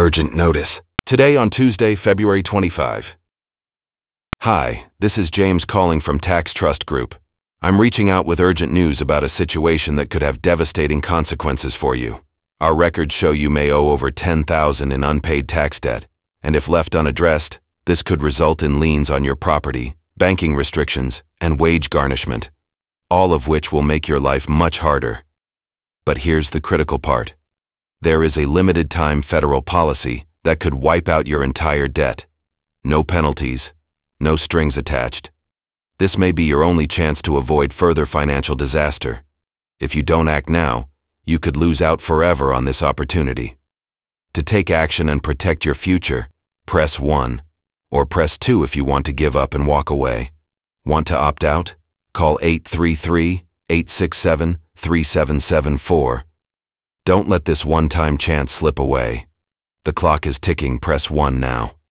Urgent notice. Today on Tuesday, February 25. Hi, this is James calling from Tax Trust Group. I'm reaching out with urgent news about a situation that could have devastating consequences for you. Our records show you may owe over $10,000 in unpaid tax debt, and if left unaddressed, this could result in liens on your property, banking restrictions, and wage garnishment, all of which will make your life much harder. But here's the critical part. There is a limited-time federal policy that could wipe out your entire debt. No penalties, no strings attached. This may be your only chance to avoid further financial disaster. If you don't act now, you could lose out forever on this opportunity. To take action and protect your future, press 1, or press 2 if you want to give up and walk away. Want to opt out? Call 833-867-3774. Don't let this one-time chance slip away. The clock is ticking. Press 1 now.